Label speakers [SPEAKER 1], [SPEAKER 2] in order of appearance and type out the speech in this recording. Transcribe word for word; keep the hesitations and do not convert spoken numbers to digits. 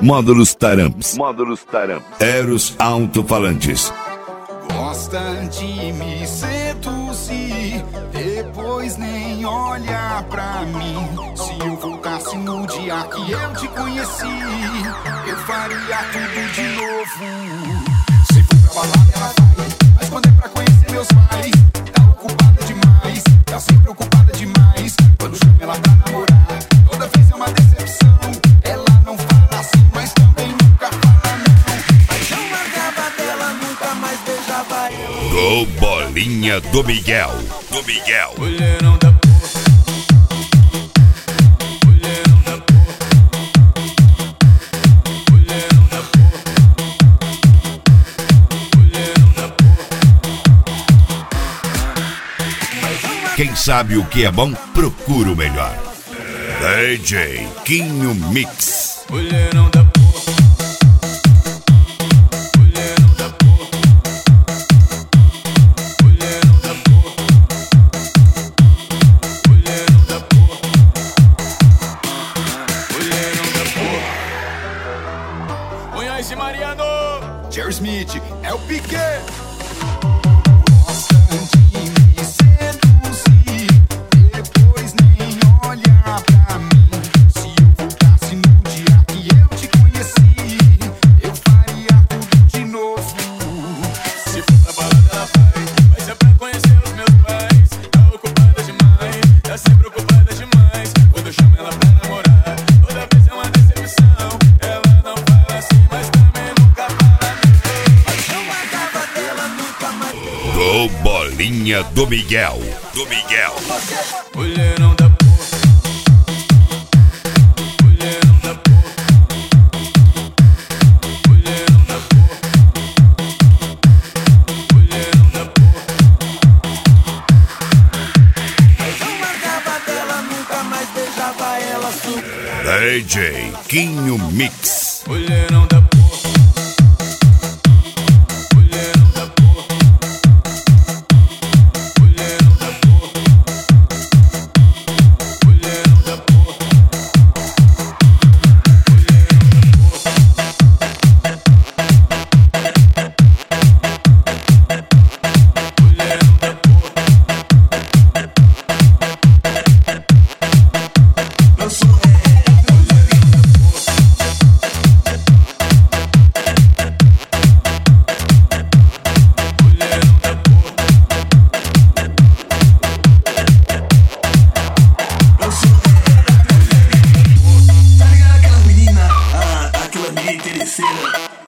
[SPEAKER 1] Módulos Taramps.
[SPEAKER 2] Módulos Taramps.
[SPEAKER 1] Eros Alto-Falantes.
[SPEAKER 3] Gosta de me seduzir, depois nem olha pra mim. Se eu voltasse no dia que eu te conheci, eu faria tudo de novo. Se for pra balada ela vai, mas quando é pra conhecer meus pais, tá ocupada demais, tá sempre ocupada demais. Quando chamo ela pra namorar, toda vez é uma decepção. Ela não fala assim, mas também nunca fala não. Mas não largava dela, nunca mais beijava eu.
[SPEAKER 1] Do Bolinha do Miguel. Do Miguel.
[SPEAKER 3] Mulherão da porra, mulherão da porra, mulherão da porra, mulherão da porra.
[SPEAKER 1] Quem sabe o que é bom, procura o melhor. D J Quinho Mix.
[SPEAKER 3] Mulherão da porra. Mariano, Jerry Smith, é o Piquet. Gosta de me seduzir, depois nem olha pra mim. Se eu voltasse no dia que eu te conheci, eu faria tudo de novo. Se for pra balada ela vai, mas é pra conhecer os meus pais. Tá ocupada demais, tá sempre ocupada demais. Quando eu chamo ela pra namorar, toda vez é uma decepção. Ela não fala assim, mas
[SPEAKER 1] do Bolinha do Miguel. Do Miguel.
[SPEAKER 3] Mulherão da porra, mulherão da porra, mulherão da porra, mulherão da porra. Mas não largava dela, nunca mais beijava ela.
[SPEAKER 1] D J Quinho Mix.
[SPEAKER 3] Mulherão da porra.
[SPEAKER 4] Interesseira.